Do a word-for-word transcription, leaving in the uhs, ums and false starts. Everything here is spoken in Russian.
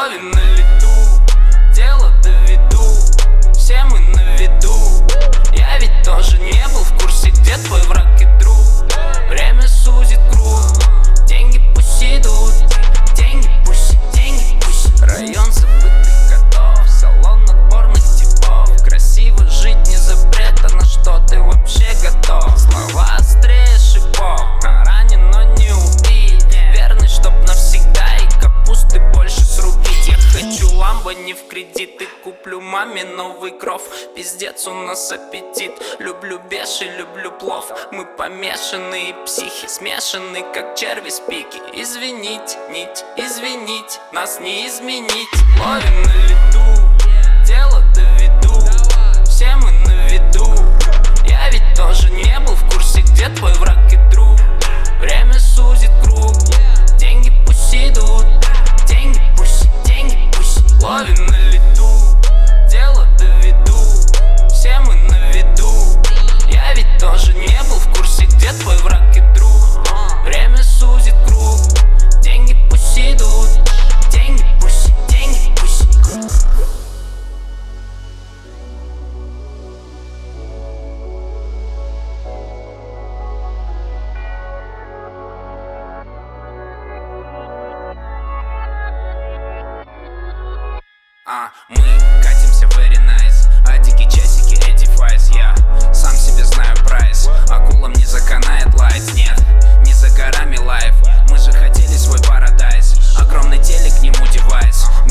Ловим на лету, дело доведу, все мы на виду. Я ведь тоже не был в курсе, где твой враг и друг. Время сузит круг, деньги пусть идут, деньги пусть, деньги пусть. Район забытых годов, салон отборных типов. Красиво жить не запрет, а на что ты вообще готов? Слова острее шипов, ранен, но не убит. Верный, чтоб навсегда, и капусты больше срубить. Я хочу ламбо не в кредит, и куплю маме новый кров. Пиздец, у нас аппетит. Люблю беши, люблю плов. Мы помешанные психи, смешаны, как черви с пики. Извинить, нить, извинить, нас не изменить. Ловим на лету, дело доведу, все мы на виду. Я ведь тоже не был в курсе, где твой враг и друг. Время сузит круг, деньги пусть идут, деньги пусть, деньги пусть. Ловим на лету, дело доведу, все мы на виду. Я ведь тоже не был в курсе, где твой враг и друг. Время сузит круг, деньги пусть идут, деньги пусть, деньги пусть. А, мы катимся very nice, а дикие часики эти файс. Я сам себе знаю прайс, акулам не заканает лайт. Нет, не за горами лайф, мы же хотели свой парадайз. Огромный телек, к нему девайс,